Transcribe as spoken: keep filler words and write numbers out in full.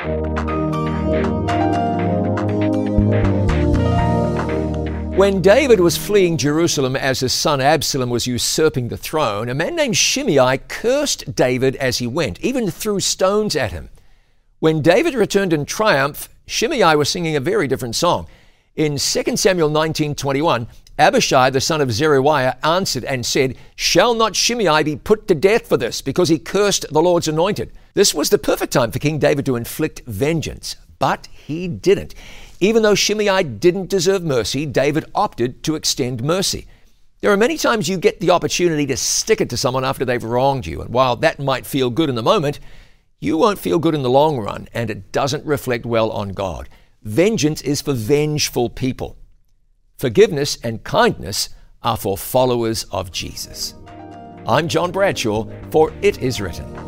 When David was fleeing Jerusalem as his son Absalom was usurping the throne, a man named Shimei cursed David as he went, even threw stones at him. When David returned in triumph, Shimei was singing a very different song. In Second Samuel nineteen twenty-one, Abishai, the son of Zeruiah, answered and said, "Shall not Shimei be put to death for this, because he cursed the Lord's anointed?" This was the perfect time for King David to inflict vengeance, but he didn't. Even though Shimei didn't deserve mercy, David opted to extend mercy. There are many times you get the opportunity to stick it to someone after they've wronged you, and while that might feel good in the moment, you won't feel good in the long run, and it doesn't reflect well on God. Vengeance is for vengeful people. Forgiveness and kindness are for followers of Jesus. I'm John Bradshaw for It Is Written.